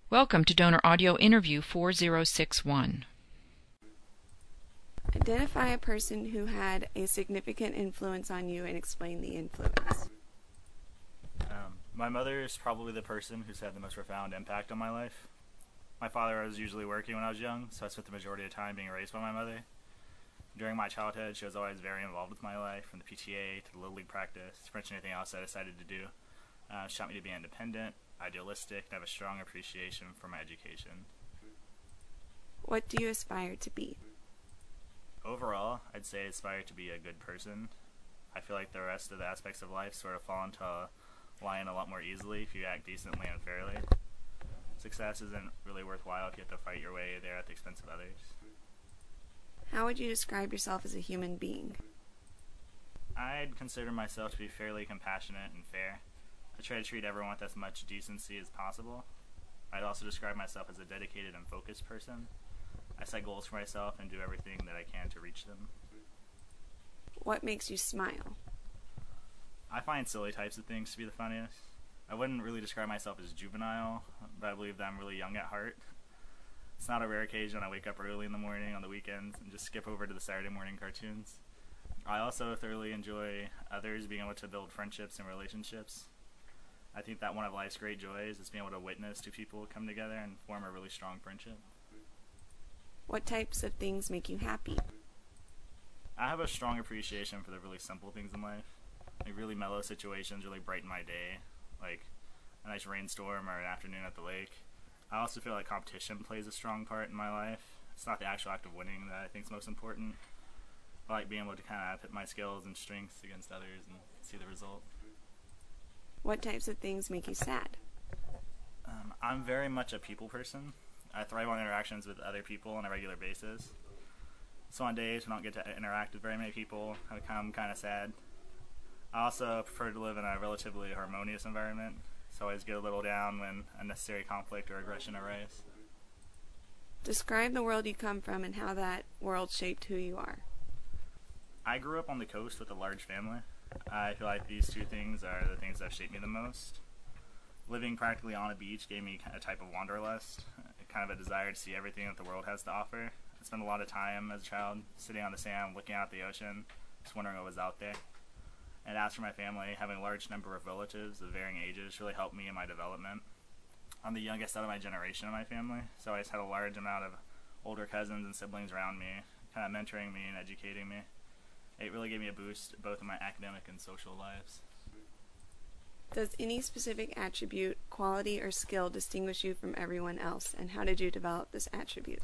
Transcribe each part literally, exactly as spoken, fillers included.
Welcome to Donor Audio Interview four zero six one. Identify a person who had a significant influence on you and explain the influence. Um, my mother is probably the person who's had the most profound impact on my life. My father was usually working when I was young, so I spent the majority of the time being raised by my mother. During my childhood, she was always very involved with my life, from the P T A to the Little League practice, to pretty much anything else I decided to do. Uh, she taught me to be independent, idealistic, and have a strong appreciation for my education. What do you aspire to be? Overall, I'd say I aspire to be a good person. I feel like the rest of the aspects of life sort of fall into line a lot more easily if you act decently and fairly. Success isn't really worthwhile if you have to fight your way there at the expense of others. How would you describe yourself as a human being? I'd consider myself to be fairly compassionate and fair. I try to treat everyone with as much decency as possible. I'd also describe myself as a dedicated and focused person. I set goals for myself and do everything that I can to reach them. What makes you smile? I find silly types of things to be the funniest. I wouldn't really describe myself as juvenile, but I believe that I'm really young at heart. It's not a rare occasion I wake up early in the morning on the weekends and just skip over to the Saturday morning cartoons. I also thoroughly enjoy others being able to build friendships and relationships. I think that one of life's great joys is being able to witness two people come together and form a really strong friendship. What types of things make you happy? I have a strong appreciation for the really simple things in life. Like really mellow situations really brighten my day, like a nice rainstorm or an afternoon at the lake. I also feel like competition plays a strong part in my life. It's not the actual act of winning that I think is most important. I like being able to kind of pit my skills and strengths against others and see the result. What types of things make you sad? Um, I'm very much a people person. I thrive on interactions with other people on a regular basis. So on days when I don't get to interact with very many people, I become kind of sad. I also prefer to live in a relatively harmonious environment, so I always get a little down when unnecessary conflict or aggression arise. Describe the world you come from and how that world shaped who you are. I grew up on the coast with a large family. I feel like these two things are the things that have shaped me the most. Living practically on a beach gave me a type of wanderlust, kind of a desire to see everything that the world has to offer. I spent a lot of time as a child sitting on the sand, looking out at the ocean, just wondering what was out there. And as for my family, having a large number of relatives of varying ages really helped me in my development. I'm the youngest out of my generation in my family, so I just had a large amount of older cousins and siblings around me, kind of mentoring me and educating me. It really gave me a boost both in my academic and social lives. Does any specific attribute, quality, or skill distinguish you from everyone else, and how did you develop this attribute?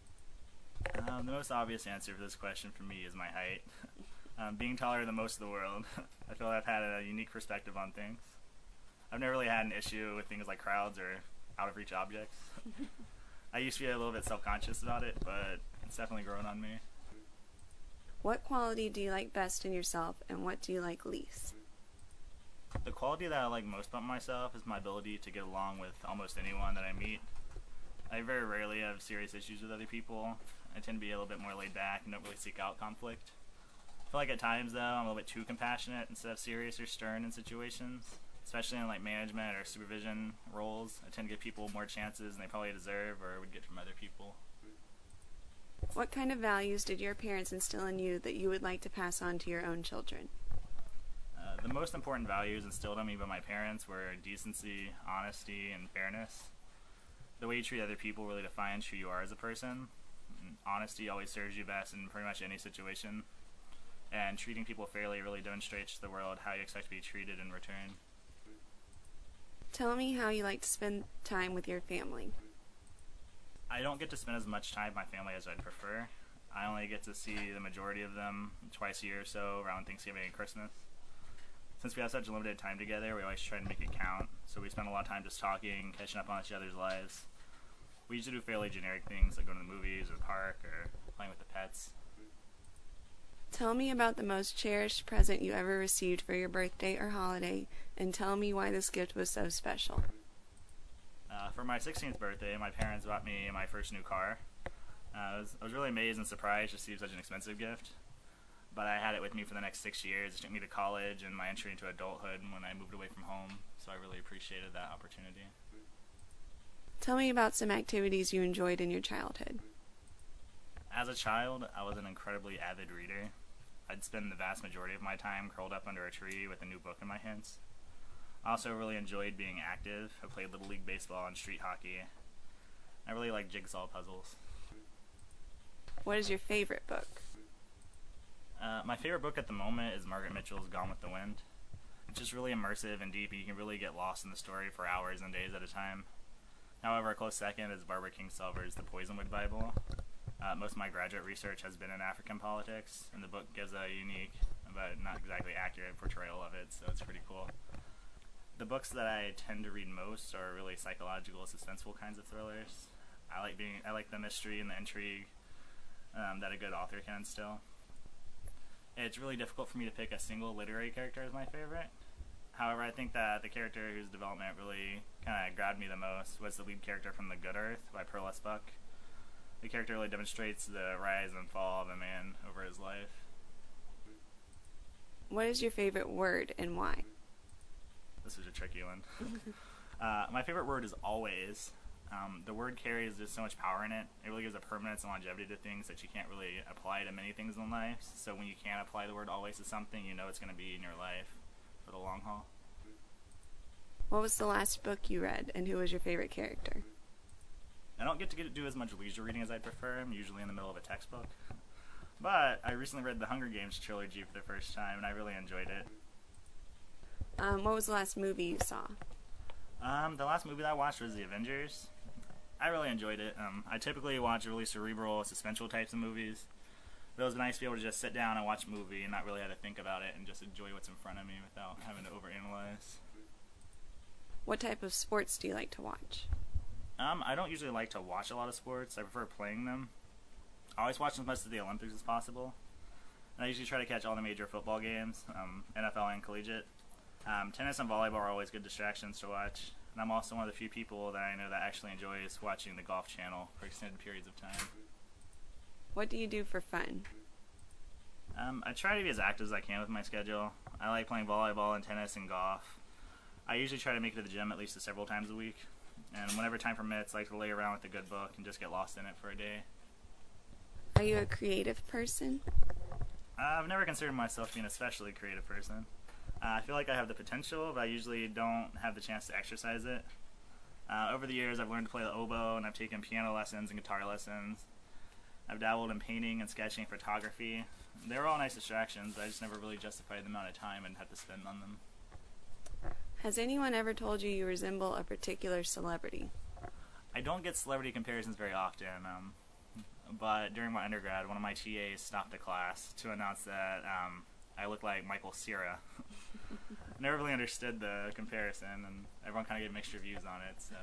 Um, the most obvious answer for this question for me is my height. Um, being taller than most of the world, I feel I've had a unique perspective on things. I've never really had an issue with things like crowds or out-of-reach objects. I used to be a little bit self-conscious about it, but it's definitely grown on me. What quality do you like best in yourself, and what do you like least? The quality that I like most about myself is my ability to get along with almost anyone that I meet. I very rarely have serious issues with other people. I tend to be a little bit more laid back and don't really seek out conflict. I feel like at times, though, I'm a little bit too compassionate instead of serious or stern in situations. Especially in like management or supervision roles, I tend to give people more chances than they probably deserve or would get from other people. What kind of values did your parents instill in you that you would like to pass on to your own children? Uh, the most important values instilled in me by my parents were decency, honesty, and fairness. The way you treat other people really defines who you are as a person. And honesty always serves you best in pretty much any situation. And treating people fairly really demonstrates to the world how you expect to be treated in return. Tell me how you like to spend time with your family. I don't get to spend as much time with my family as I'd prefer. I only get to see the majority of them twice a year or so around Thanksgiving and Christmas. Since we have such limited time together, we always try to make it count, so we spend a lot of time just talking, catching up on each other's lives. We usually do fairly generic things like going to the movies or the park or playing with the pets. Tell me about the most cherished present you ever received for your birthday or holiday, and tell me why this gift was so special. Uh, for my sixteenth birthday, my parents bought me my first new car. Uh, I, was, I was really amazed and surprised to receive such an expensive gift. But I had it with me for the next six years. It took me to college and my entry into adulthood when I moved away from home, so I really appreciated that opportunity. Tell me about some activities you enjoyed in your childhood. As a child, I was an incredibly avid reader. I'd spend the vast majority of my time curled up under a tree with a new book in my hands. I also really enjoyed being active. I played Little League Baseball and street hockey. I really like jigsaw puzzles. What is your favorite book? Uh, my favorite book at the moment is Margaret Mitchell's Gone with the Wind. It's just really immersive and deep, and you can really get lost in the story for hours and days at a time. However, a close second is Barbara Kingsolver's The Poisonwood Bible. Uh, most of my graduate research has been in African politics, and the book gives a unique, but not exactly accurate portrayal of it, so it's pretty cool. The books that I tend to read most are really psychological, suspenseful kinds of thrillers. I like being, I like the mystery and the intrigue um, that a good author can instill. It's really difficult for me to pick a single literary character as my favorite. However, I think that the character whose development really kind of grabbed me the most was the lead character from The Good Earth by Perlis Buck. The character really demonstrates the rise and fall of a man over his life. What is your favorite word and why? This is a tricky one. uh, my favorite word is always. Um, the word carries just so much power in it. It really gives a permanence and longevity to things that you can't really apply to many things in life. So when you can apply the word always to something, you know it's going to be in your life for the long haul. What was the last book you read, and who was your favorite character? I don't get to get to do as much leisure reading as I'd prefer. I'm usually in the middle of a textbook. But I recently read the Hunger Games trilogy for the first time, and I really enjoyed it. Um, what was the last movie you saw? Um, the last movie that I watched was The Avengers. I really enjoyed it. Um, I typically watch really cerebral, suspenseful types of movies. But it was nice to be able to just sit down and watch a movie and not really have to think about it and just enjoy what's in front of me without having to overanalyze. What type of sports do you like to watch? Um, I don't usually like to watch a lot of sports. I prefer playing them. I always watch as much of the Olympics as possible. And I usually try to catch all the major football games, um, N F L and collegiate. Um, tennis and volleyball are always good distractions to watch. And I'm also one of the few people that I know that actually enjoys watching the Golf Channel for extended periods of time. What do you do for fun? Um, I try to be as active as I can with my schedule. I like playing volleyball and tennis and golf. I usually try to make it to the gym at least several times a week. And whenever time permits, I like to lay around with a good book and just get lost in it for a day. Are you a creative person? Uh, I've never considered myself being an especially creative person. Uh, I feel like I have the potential, but I usually don't have the chance to exercise it. Uh, over the years, I've learned to play the oboe, and I've taken piano lessons and guitar lessons. I've dabbled in painting and sketching, photography. They were all nice distractions, but I just never really justified the amount of time I'd have to spend on them. Has anyone ever told you you resemble a particular celebrity? I don't get celebrity comparisons very often, um, but during my undergrad, one of my T As stopped the class to announce that um, I look like Michael Cera. I never really understood the comparison, and everyone kind of gave mixed reviews on it, so...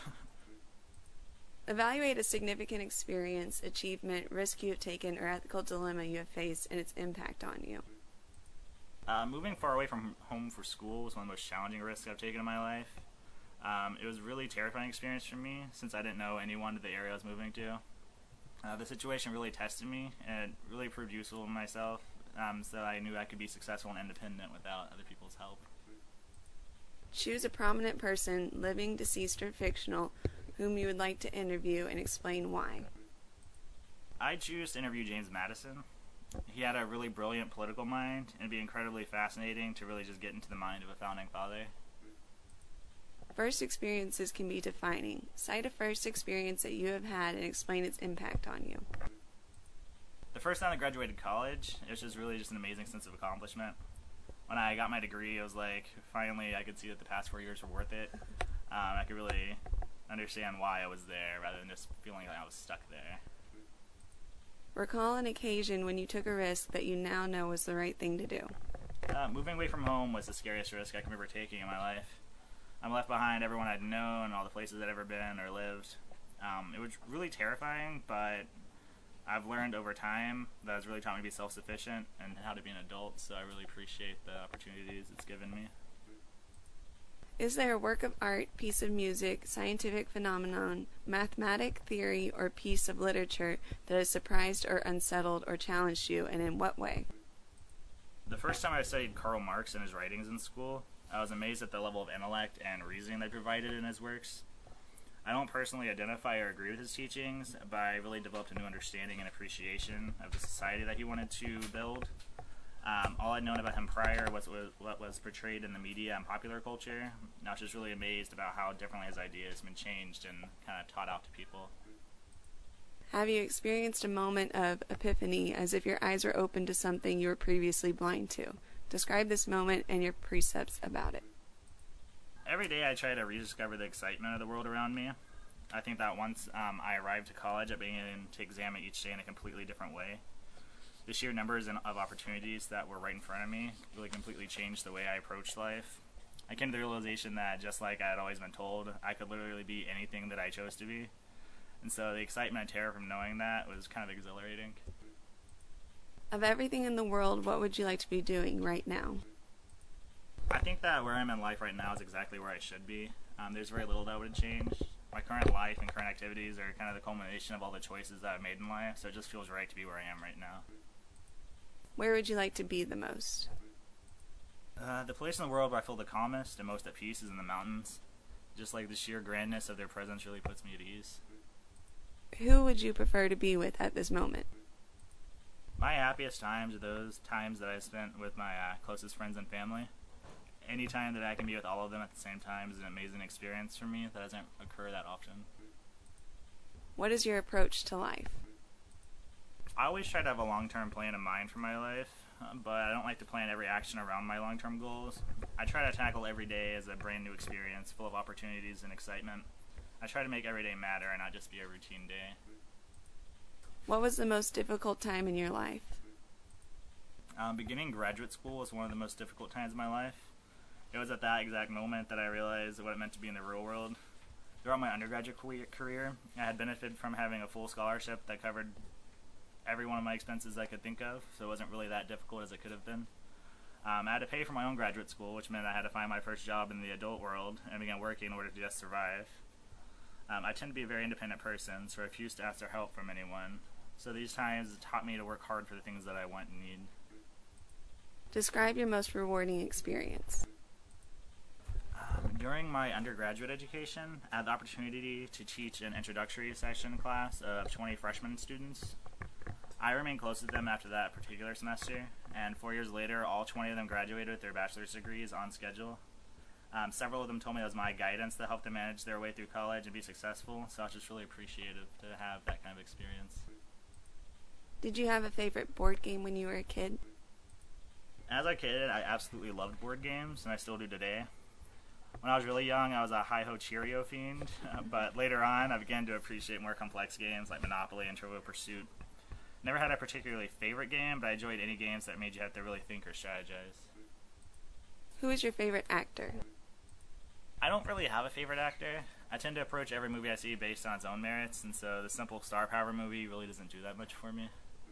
Evaluate a significant experience, achievement, risk you have taken, or ethical dilemma you have faced and its impact on you. Uh, moving far away from home for school was one of the most challenging risks I've taken in my life. Um, it was a really terrifying experience for me since I didn't know anyone in the area I was moving to. Uh, the situation really tested me, and it really proved useful in myself, um, so I knew I could be successful and independent without other people's help. Choose a prominent person, living, deceased, or fictional, whom you would like to interview and explain why. I choose to interview James Madison. He had a really brilliant political mind, and it'd be incredibly fascinating to really just get into the mind of a founding father. First experiences can be defining. Cite a first experience that you have had and explain its impact on you. The first time I graduated college, it was just really just an amazing sense of accomplishment. When I got my degree, it was like, finally I could see that the past four years were worth it. Um, I could really understand why I was there, rather than just feeling like I was stuck there. Recall an occasion when you took a risk that you now know was the right thing to do. Uh, moving away from home was the scariest risk I can remember taking in my life. I'm left behind everyone I'd known, all the places I'd ever been or lived. Um, it was really terrifying, but I've learned over time that it's really taught me to be self-sufficient and how to be an adult, so I really appreciate the opportunities it's given me. Is there a work of art, piece of music, scientific phenomenon, mathematic theory, or piece of literature that has surprised or unsettled or challenged you, and in what way? The first time I studied Karl Marx and his writings in school, I was amazed at the level of intellect and reasoning they provided in his works. I don't personally identify or agree with his teachings, but I really developed a new understanding and appreciation of the society that he wanted to build. Um, all I'd known about him prior was, was what was portrayed in the media and popular culture, and I was just really amazed about how differently his ideas have been changed and kind of taught out to people. Have you experienced a moment of epiphany, as if your eyes were open to something you were previously blind to? Describe this moment and your precepts about it. Every day I try to rediscover the excitement of the world around me. I think that once um, I arrived to college, I began to examine each day in a completely different way. The sheer numbers of opportunities that were right in front of me really completely changed the way I approached life. I came to the realization that, just like I had always been told, I could literally be anything that I chose to be. And so the excitement and terror from knowing that was kind of exhilarating. Of everything in the world, what would you like to be doing right now? I think that where I'm in life right now is exactly where I should be. Um, there's very little that would change. My current life and current activities are kind of the culmination of all the choices that I've made in life, so it just feels right to be where I am right now. Where would you like to be the most? Uh, the place in the world where I feel the calmest and most at peace is in the mountains. Just like the sheer grandness of their presence really puts me at ease. Who would you prefer to be with at this moment? My happiest times are those times that I spent with my uh, closest friends and family. Any time that I can be with all of them at the same time is an amazing experience for me that doesn't occur that often. What is your approach to life? I always try to have a long-term plan in mind for my life, but I don't like to plan every action around my long-term goals. I try to tackle every day as a brand new experience full of opportunities and excitement. I try to make every day matter and not just be a routine day. What was the most difficult time in your life? Um, beginning graduate school was one of the most difficult times of my life. It was at that exact moment that I realized what it meant to be in the real world. Throughout my undergraduate career, I had benefited from having a full scholarship that covered every one of my expenses I could think of, so it wasn't really that difficult as it could have been. Um, I had to pay for my own graduate school, which meant I had to find my first job in the adult world and begin working in order to just survive. Um, I tend to be a very independent person, so I refuse to ask for help from anyone. So these times taught me to work hard for the things that I want and need. Describe your most rewarding experience. Um, during my undergraduate education, I had the opportunity to teach an introductory session class of twenty freshman students. I remained close with them after that particular semester, and four years later, all twenty of them graduated with their bachelor's degrees on schedule. Um, several of them told me it was my guidance that helped them manage their way through college and be successful, so I was just really appreciative to have that kind of experience. Did you have a favorite board game when you were a kid? As a kid, I absolutely loved board games, and I still do today. When I was really young, I was a Hi-Ho Cheerio fiend, but later on, I began to appreciate more complex games like Monopoly and Trivial Pursuit. Never had a particularly favorite game, but I enjoyed any games that made you have to really think or strategize. Who is your favorite actor? I don't really have a favorite actor. I tend to approach every movie I see based on its own merits, and so the simple star power movie really doesn't do that much for me.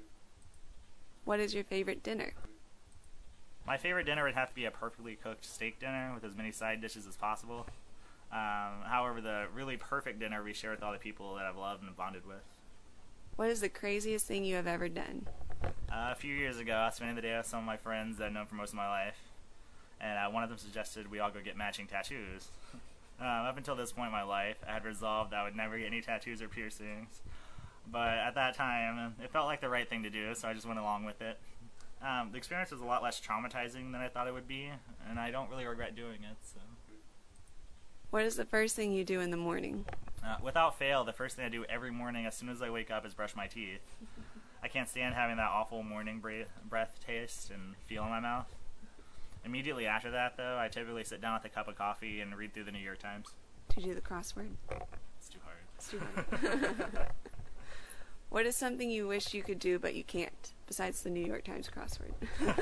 What is your favorite dinner? My favorite dinner would have to be a perfectly cooked steak dinner with as many side dishes as possible. Um, however, the really perfect dinner we share with all the people that I've loved and bonded with. What is the craziest thing you have ever done? Uh, a few years ago, I was spending the day with some of my friends that I've known for most of my life, and uh, one of them suggested we all go get matching tattoos. um, up until this point in my life, I had resolved I would never get any tattoos or piercings, but at that time, it felt like the right thing to do, so I just went along with it. Um, the experience was a lot less traumatizing than I thought it would be, and I don't really regret doing it. So, what is the first thing you do in the morning? Uh, without fail, the first thing I do every morning as soon as I wake up is brush my teeth. I can't stand having that awful morning bre- breath taste and feel in my mouth. Immediately after that, though, I typically sit down with a cup of coffee and read through the New York Times. To do the crossword? It's too hard. It's too hard. What is something you wish you could do but you can't, besides the New York Times crossword?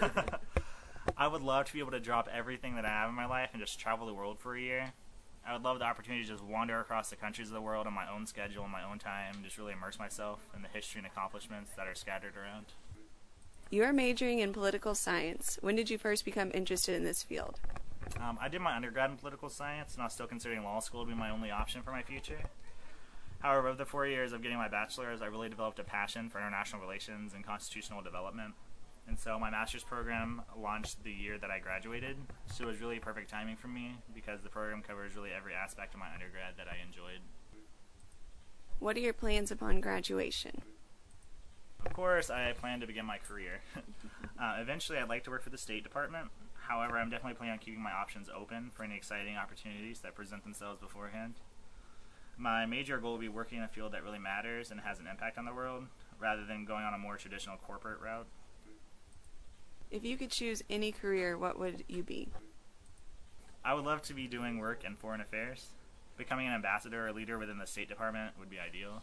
I would love to be able to drop everything that I have in my life and just travel the world for a year. I would love the opportunity to just wander across the countries of the world on my own schedule, on my own time, and just really immerse myself in the history and accomplishments that are scattered around. You are majoring in political science. When did you first become interested in this field? Um, I did my undergrad in political science, and I was still considering law school to be my only option for my future. However, over the four years of getting my bachelor's, I really developed a passion for international relations and constitutional development. And so my master's program launched the year that I graduated, so it was really perfect timing for me because the program covers really every aspect of my undergrad that I enjoyed. What are your plans upon graduation? Of course, I plan to begin my career. uh, eventually, I'd like to work for the State Department. However, I'm definitely planning on keeping my options open for any exciting opportunities that present themselves beforehand. My major goal will be working in a field that really matters and has an impact on the world, rather than going on a more traditional corporate route. If you could choose any career, what would you be? I would love to be doing work in foreign affairs. Becoming an ambassador or leader within the State Department would be ideal.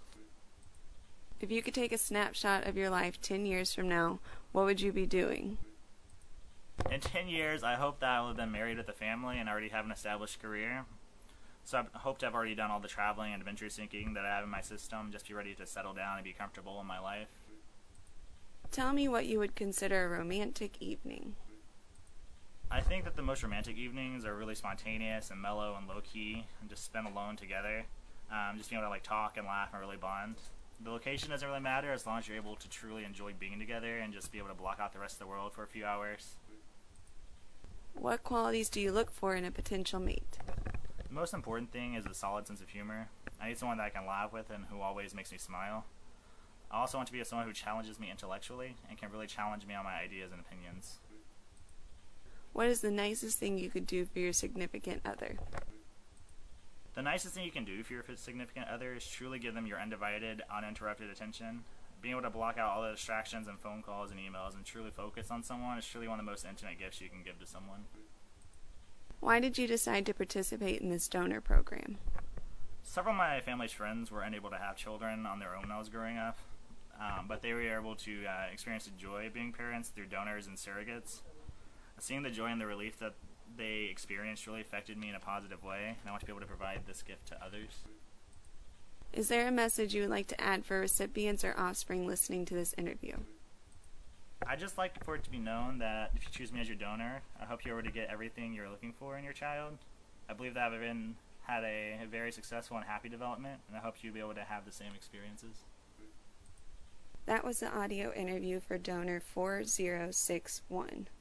If you could take a snapshot of your life ten years from now, what would you be doing? In ten years, I hope that I will have been married with a family and already have an established career. So I hope to have already done all the traveling and adventure seeking that I have in my system, just be ready to settle down and be comfortable in my life. Tell me what you would consider a romantic evening. I think that the most romantic evenings are really spontaneous and mellow and low-key, and just spent alone together. Um, just being able to like talk and laugh and really bond. The location doesn't really matter as long as you're able to truly enjoy being together and just be able to block out the rest of the world for a few hours. What qualities do you look for in a potential mate? The most important thing is a solid sense of humor. I need someone that I can laugh with and who always makes me smile. I also want to be someone who challenges me intellectually and can really challenge me on my ideas and opinions. What is the nicest thing you could do for your significant other? The nicest thing you can do for your significant other is truly give them your undivided, uninterrupted attention. Being able to block out all the distractions and phone calls and emails and truly focus on someone is truly one of the most intimate gifts you can give to someone. Why did you decide to participate in this donor program? Several of my family's friends were unable to have children on their own when I was growing up, um, but they were able to uh, experience the joy of being parents through donors and surrogates. Seeing the joy and the relief that they experienced really affected me in a positive way, and I want to be able to provide this gift to others. Is there a message you would like to add for recipients or offspring listening to this interview? I'd just like for it to be known that if you choose me as your donor, I hope you're able to get everything you're looking for in your child. I believe that I've been, had a, a very successful and happy development, and I hope you'll be able to have the same experiences. That was the audio interview for donor four zero six one.